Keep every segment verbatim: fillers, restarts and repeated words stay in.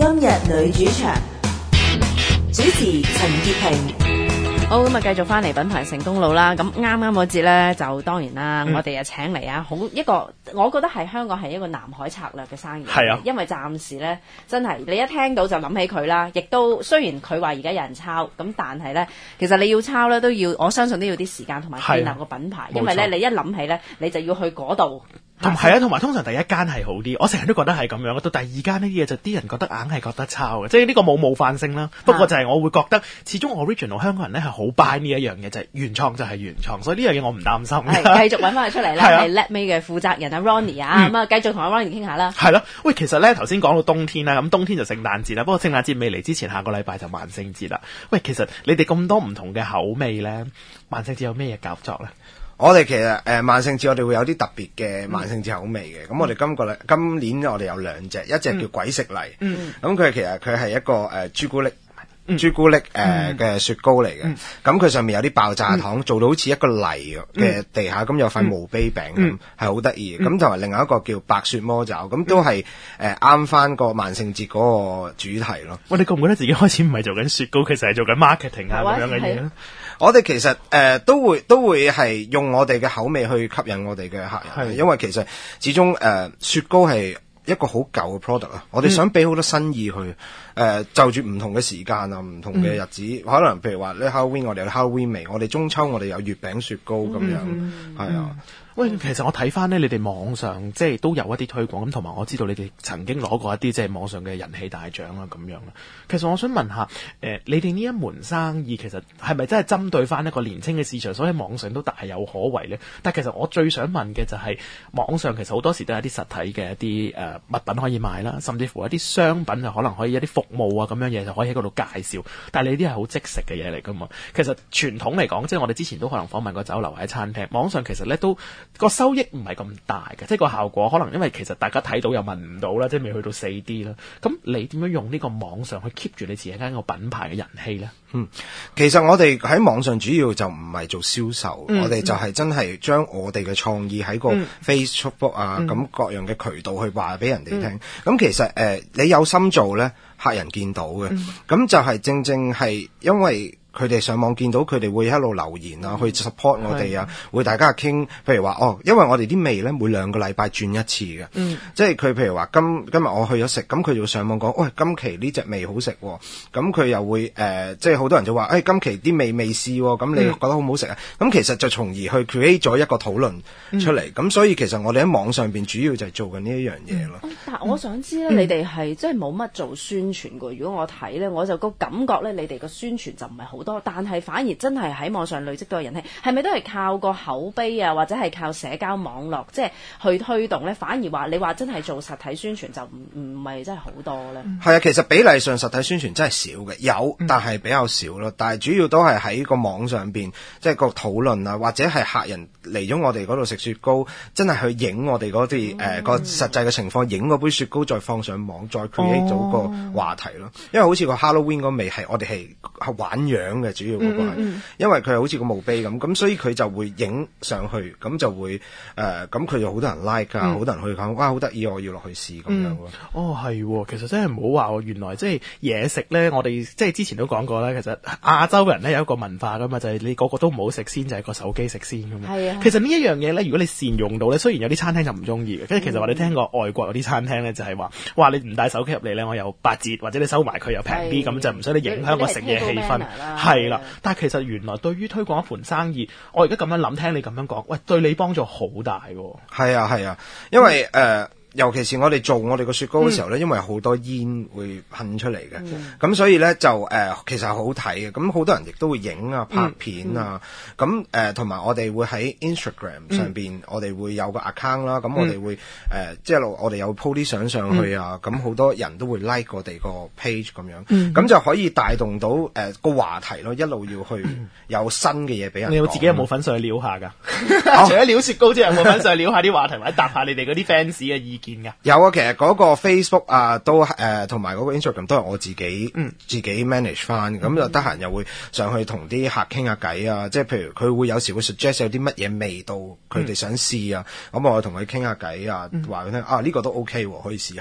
今日女主場，主持陳潔平。 好，咁啊，繼續翻嚟品牌成功路啦。咁啱啱嗰節咧，就當然啦， 嗯、 我哋啊請嚟啊，好一個，我覺得係香港係一個南海策略嘅生意。 係啊， 因為暫時咧，真係你一聽到就諗起佢啦。亦都雖然佢話而家有人抄，咁但係咧，其實你要抄咧都要，我相信都要啲時間同埋建立個品牌。因為咧，你一諗起咧，你就要去嗰度。 同係啊，同埋通常第一間係好啲，我成日都覺得係咁樣。到第二間呢啲嘢就啲人覺得硬係覺得抄嘅，即係呢個冇冒犯性啦。不過就係我會覺得，始終 original 香港人咧係好 buy 呢一樣嘢，就係、是、原創就係原創，所以呢樣嘢我唔擔心。 係繼續揾翻佢出嚟啦，係 Let Me 嘅負責人啊 Ronnie 啊，咁啊繼續同阿 Ronnie 傾下啦。 係咯，喂，其實咧頭先講到冬天啦，咁冬天就聖誕節啦，不過聖誕節未嚟之前，下個禮拜就萬聖節啦。喂，其實你哋咁多唔同嘅口味咧，萬聖節有咩嘢搞作咧？ 我哋其實誒、呃、萬聖節我哋會有啲特別嘅萬聖節口味嘅，咁、嗯、我哋今個禮今年我哋有兩隻，一隻叫鬼食泥，咁佢、嗯、其實佢係一個誒、呃、朱古力。朱古力誒嘅、呃、雪糕嚟嘅，咁佢、嗯、上面有啲爆炸糖，嗯、做到好似一個泥嘅地下，咁、嗯、有塊毛啤餅咁，係好得意嘅。咁同埋另外一個叫白雪魔爪，咁都係誒啱翻個萬聖節嗰個主題咯。 喂，你覺唔覺得自己開始唔係做緊雪糕，其實係做緊 marketing 啊咁樣嘅嘢咧？ 我哋其實誒、呃、都會都會係用我哋嘅口味去吸引我哋嘅客人，的因為其實始終誒、呃、雪糕係一個好舊嘅 product 啊，我哋想俾好多新意去，誒、呃、就住唔同嘅時間啊，唔同嘅日子，嗯、可能譬如話咧 Halloween 我哋有 Halloween 味，我哋中秋我哋有月餅雪糕咁樣，係、嗯、啊。嗯喂，其實我睇翻咧，你哋網上即係都有一啲推廣咁，同埋我知道你哋曾經攞過一啲即係網上嘅人氣大獎啦咁樣啦。其實我想問下，誒、呃，你哋呢一門生意其實係咪真係針對翻一個年輕嘅市場，所以網上都大有可為咧？但係其實我最想問嘅就係、是、網上其實好多時都有一啲實體嘅一啲誒、呃、物品可以買啦，甚至乎一啲商品就可能可以一啲服務啊咁樣嘢就可以喺嗰度介紹。但係你啲係好即食嘅嘢嚟㗎嘛？其實傳統嚟講，即係我哋之前都可能訪問過酒樓或者餐廳，網上其實咧都個收益唔係咁大嘅，即係個效果可能因為其實大家睇到又聞唔到啦，即係未去到四 D 啦。咁你點樣用呢個網上去 keep 住你自己間個品牌嘅人氣咧？ 嗯，其實我哋喺網上主要就唔係做銷售，嗯、我哋就係真係將我哋嘅創意喺個 Facebook 啊咁、嗯、各樣嘅渠道去話俾人哋聽。咁、嗯、其實誒、呃、你有心做咧，客人見到嘅，咁、嗯、就係正正係因為佢哋上網見到佢哋會一路留言啊，去 support 我哋啊，會大家傾，譬如話哦，因為我哋啲味咧每兩個禮拜轉一次嘅，嗯、即係佢譬如話今今日我去咗食，咁佢就上網講，喂，今期呢隻味好食，咁佢又會誒、呃，即係好多人就話，誒、哎，今期啲味未試，咁你覺得好唔好食啊？咁、嗯、其實就從而去 create 咗一個討論出嚟，咁、嗯、所以其實我哋喺網上邊主要就係做緊呢一樣嘢咯。 但係我想知咧，嗯、你哋係即係冇乜做宣傳㗎？如果我睇咧，我就個感覺咧，你哋個宣傳就唔係好多，但係反而真係喺網上累積到人氣，係咪都係靠個口碑啊，或者係靠社交網絡即係去推動咧？反而話你話真係做實體宣傳就唔唔係真係好多咧？係啊，其實比例上實體宣傳真係少嘅，有但係比較少咯。但係主要都係喺個網上邊，即係個討論啊，或者係客人嚟咗我哋嗰度食雪糕，真係去影我哋嗰啲誒個實際嘅情況，影嗰杯雪糕再放上網，再 create 到個話題咯。因為好似個 Halloween 嗰味係我哋係係玩樣嘅，主要嗰個係，嗯、因為佢係好似個墓碑咁，咁所以佢就會影上去，咁就會誒，咁佢就好多人 like 啊，好、嗯、多人去講，哇，好得意，我要落去試咁樣咯。 哦，係，其實真係唔好話喎，原來即係嘢食咧，我哋即係之前都講過啦，其實亞洲人咧有一個文化噶嘛，就係、是、你個個都唔好食先，就係、是、個手機食先咁嘛。係啊，其實呢一樣嘢咧，如果你善用到咧，雖然有啲餐廳就唔中意嘅，跟住其實我哋聽過外國有啲餐廳咧，就係話，哇，你唔帶手機入嚟咧，我有八折，或者你收埋佢又平啲，咁就唔使你影響個食嘢氣氛。係啦，但係其實原來對於推廣一盤生意，我而家咁樣諗，聽你咁樣講，喂，對你幫助好大喎。 係啊係啊，因為誒。呃尤其是我哋做我哋個雪糕嘅時候咧，嗯、因為好多煙會噴出嚟嘅，咁、嗯、所以咧就誒、呃、其實係好睇嘅。咁好多人亦都會影啊、拍片啊，咁誒同埋我哋會喺 Instagram 上邊，嗯、我哋會有個 account 啦。咁我哋會誒即係我哋有 po 啲相上去啊。咁好、嗯、多人都會 like 我哋個 page 咁樣，咁、嗯、就可以帶動到誒、呃、個話題咯。一路要去有新嘅嘢俾人講。你有自己有冇份上去撩下㗎？除咗撩雪糕之外，有冇份上去撩下啲話題或者答下你哋嗰啲 fans 嘅意見？ 有啊，其實嗰個 Facebook 啊，都誒同埋嗰個 Instagram 都係我自己、嗯、自己 manage 翻，咁、嗯、就得閒又會上去同啲客傾下偈啊，即係譬如佢會有時會 suggest 有啲乜嘢味道佢哋想試啊，咁、嗯、我同佢傾下偈啊，話佢聽啊呢、呢個都 OK 喎，可以試下咁樣。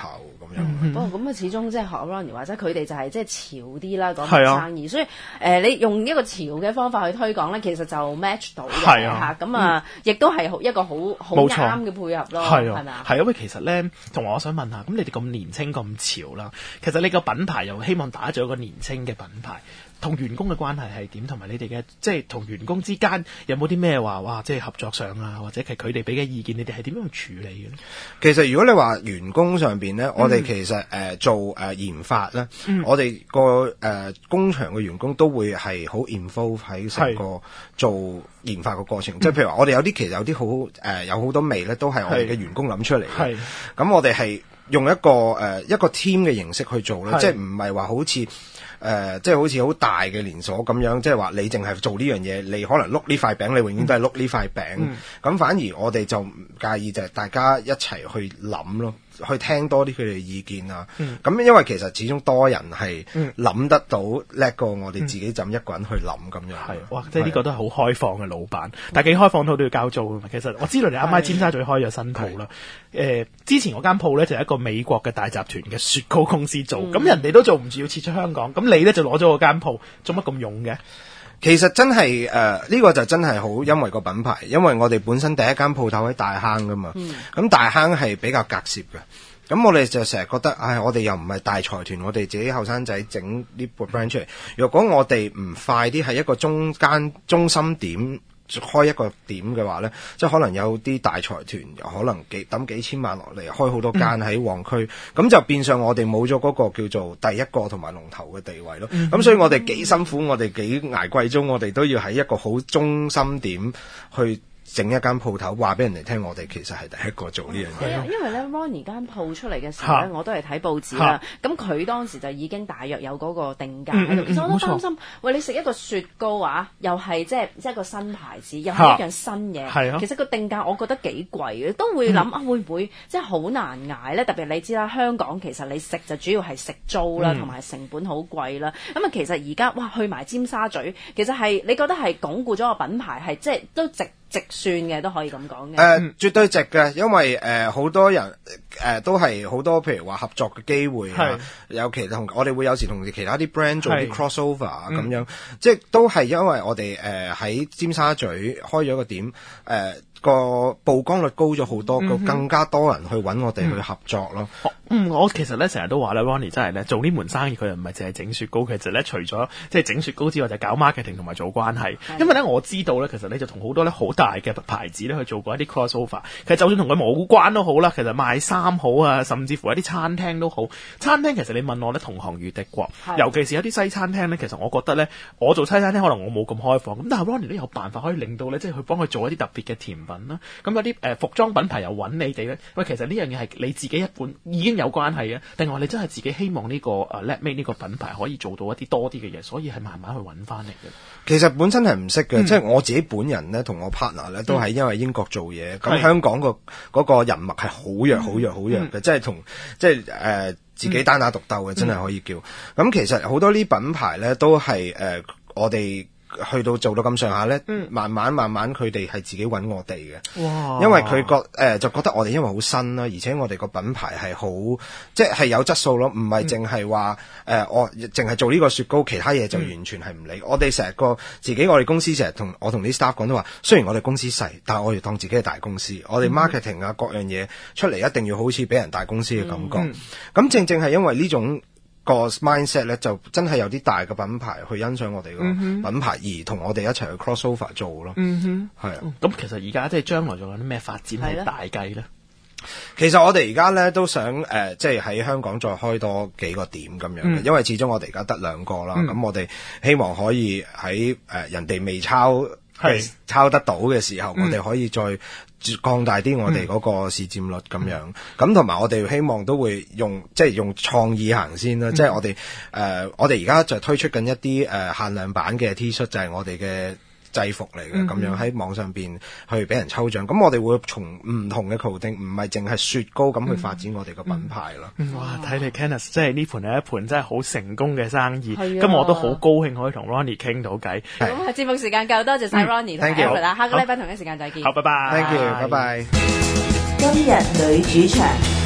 樣。 不過咁啊，始終即係學 Ronnie 或者佢哋就係即係潮啲啦，講係啊生意，所以誒、呃、你用一個潮嘅方法去推廣咧，其實就 match 到嘅係啊嚇，咁啊亦都係好一個好好冇錯啱嘅配合咯， 係啊係咪啊？ 係因為其實咧，同埋我想問下，咁你哋咁年青咁潮啦，其實你個品牌又希望打造一個年青嘅品牌。同員工嘅關係係點？同埋你哋嘅即係同員工之間有冇啲咩話哇？即係合作上啊，或者係佢哋俾嘅意見，你哋係點樣去處理嘅咧？ 其實如果你話員工上邊咧，嗯、我哋其實誒、呃、做誒、呃、研發咧，嗯、我哋個誒工場嘅員工都會係好 involve 喺成個做研發嘅過程。即係、嗯、譬如話，我哋有啲其實有啲好誒有好多味咧，都係我哋嘅員工諗出嚟嘅。咁我哋係用一個誒、呃、一個 team 嘅形式去做咧，即係唔係話好似。誒、呃，即係好似好大嘅連鎖咁樣，即係話你淨係做呢樣嘢，你可能碌呢塊餅，你永遠都係碌呢塊餅。咁、嗯、反而我哋就唔介意，就係大家一齊去諗咯，去聽多啲佢哋意見啊。咁、嗯、因為其實始終多人係諗得到叻過我哋自己就一個人去諗咁樣。係、嗯， 哇！即係呢個都係好開放嘅老闆，嗯、但係幾開放都都要交租㗎嘛。其實我知道你啱啱喺尖沙咀開咗新鋪啦。誒、呃，之前嗰間鋪咧就係一個美國嘅大集團嘅雪糕公司做，咁、嗯、人哋都做唔住要撤出香港，咁你咧就攞咗個間鋪，做乜咁勇嘅？ 其實真係誒呢個就真係好因為個品牌，因為我哋本身第一間鋪頭喺大坑噶嘛，咁、嗯、大坑係比較隔涉嘅，咁我哋就成日覺得，唉，我哋又唔係大財團，我哋自己後生仔整呢個 brand 出嚟，若果我哋唔快啲喺一個中間中心點。開一個點嘅話咧，即係可能有啲大財團可能幾抌幾千萬落嚟，開好多間喺旺區，咁、嗯、就變相我哋冇咗嗰個叫做第一個同埋龍頭嘅地位咯。咁、嗯、所以我哋幾辛苦，我哋幾捱貴租，我哋都要喺一個好中心點去整一間鋪頭，話俾人哋聽，我哋其實係第一個做呢樣嘢。 因為咧 Ronnie 間鋪出嚟嘅時候咧，我都係睇報紙啦。咁佢當時就已經大約有嗰個定價喺度。其實我都擔心，喂，你食一個雪糕啊，又係即係即係一個新牌子，又係一樣新嘢。其實個定價我覺得幾貴嘅，都會諗啊，會唔會即係好難捱咧？特別你知啦，香港其實你食就主要係食租啦，同埋成本好貴啦。咁啊，其實而家哇去埋尖沙咀，其實係你覺得係鞏固咗個品牌，係即係都值。直算嘅都可以咁講嘅，誒、呃、絕對值嘅，因為誒好、呃、多人誒、呃、都係好多譬如話合作嘅機會啊，有其同我哋會有時同其他啲 brand 做啲 crossover 啊咁樣，即係都係因為我哋誒喺尖沙咀開咗個點誒。呃個曝光率高咗好多，個、嗯、更加多人去揾我哋去合作咯。 嗯，我其實咧成日都話咧 Ronnie 真係咧做呢門生意，佢又唔係淨係整雪糕，其實咧除咗即係整雪糕之外，就搞 marketing 同埋做關係。因為咧我知道咧，其實你就同好多咧好大嘅牌子咧去做過一啲 crossover。其實就算同佢冇關都好啦，其實賣衫好啊，甚至乎一啲餐廳都好。餐廳其實你問我咧，同行如敵國，尤其是有啲西餐廳咧，其實我覺得咧，我做西餐廳可能我冇咁開放，咁但係 Ronnie 都有辦法可以令到咧，即係去幫佢做一啲特別嘅甜品。咁有啲誒、呃、服裝品牌又揾你哋咧，喂，其實呢樣嘢係你自己一本已經有關係嘅，定話你真係自己希望呢、這個誒、uh, Let Made 呢個品牌可以做到一啲多啲嘅嘢，所以係慢慢去揾翻嚟嘅。 其實本身係唔識嘅，嗯、即係我自己本人咧，同我 partner 咧都係因為英國做嘢，咁、嗯、香港個嗰個人脈係好弱、好、嗯、弱、好弱嘅，嗯、即係同即係誒、呃、自己單打獨鬥嘅，真係可以叫。咁、嗯、其實好多呢品牌咧都係誒、呃、我哋。去到做到咁上下咧，嗯、慢慢慢慢佢哋係自己揾我哋嘅，哇因為佢覺誒、呃、就覺得我哋因為好新啦，而且我哋個品牌係好即係有質素咯，唔係淨係話誒我淨係做呢個雪糕，其他嘢就完全係唔理。嗯、我哋成日個自己，我哋公司成日同我同啲 staff 講都話，雖然我哋公司細，但係我哋當自己係大公司，我哋 marketing 啊各樣嘢出嚟一定要好似俾人大公司嘅感覺。咁、嗯嗯、正正係因為呢種。個 mindset 咧就真係有啲大嘅品牌去欣賞我哋個品牌，嗯、而同我哋一齊去 crossover 做咯。嗯哼，係啊。咁其實而家即係將來仲有啲咩發展係大計咧？ 其實我哋而家咧都想誒、呃，即係喺香港再開多幾個點咁樣嘅，嗯、因為始終我哋而家得兩個啦。咁、嗯、我哋希望可以喺誒、呃、人哋未抄係抄得到嘅時候，嗯、我哋可以再擴大啲我哋嗰個市佔率咁樣，咁同埋我哋希望都會用即係用創意行先啦，嗯、即係我哋誒、呃、我哋而家就推出緊一啲誒、呃、限量版嘅 T 恤，就係我哋嘅制服嚟嘅，咁、嗯、樣喺網上邊去俾人抽獎。咁我哋會從唔同嘅途徑，唔係淨係雪糕咁去發展我哋個品牌咯。 嗯嗯、哇！睇嚟 Kenneth 即係呢盤係一盤真係好成功嘅生意。咁、啊、我都好高興可以同 Ronnie 傾到偈。 咁節目時間夠，多謝晒 Ronnie 同 Albert 啦。下個禮拜同一時間再見。 好，拜拜。 Thank you，拜拜。 今日女主場。